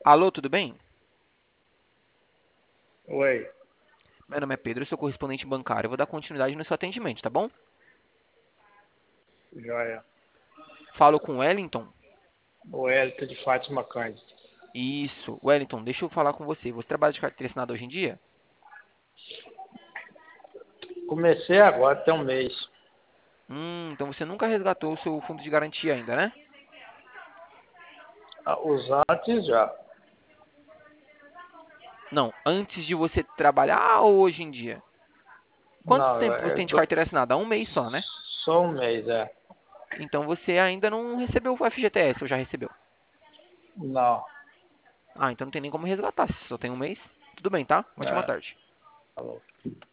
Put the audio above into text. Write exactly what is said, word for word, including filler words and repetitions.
Alô, tudo bem? Oi, Meu nome é Pedro, eu sou correspondente bancário. Eu vou dar continuidade no seu atendimento, tá bom? joia. Falo com o Wellington. O Hélito de Fátima Cândido. Isso. Wellington, deixa eu falar com você. Você trabalha de carteira assinada hoje em dia? Comecei agora, tem um mês. Hum, então você nunca resgatou o seu fundo de garantia ainda, né? Ah, os antes já. Não, antes de você trabalhar ou hoje em dia? Quanto Não, tempo você é tem de do- carteira assinada? Um mês só, né? só um mês, é. Então você ainda não recebeu o F G T S, ou já recebeu? Não, Ah, então não tem nem como resgatar, se só tem um mês. Tudo bem, tá? Ótima é. tarde. Falou.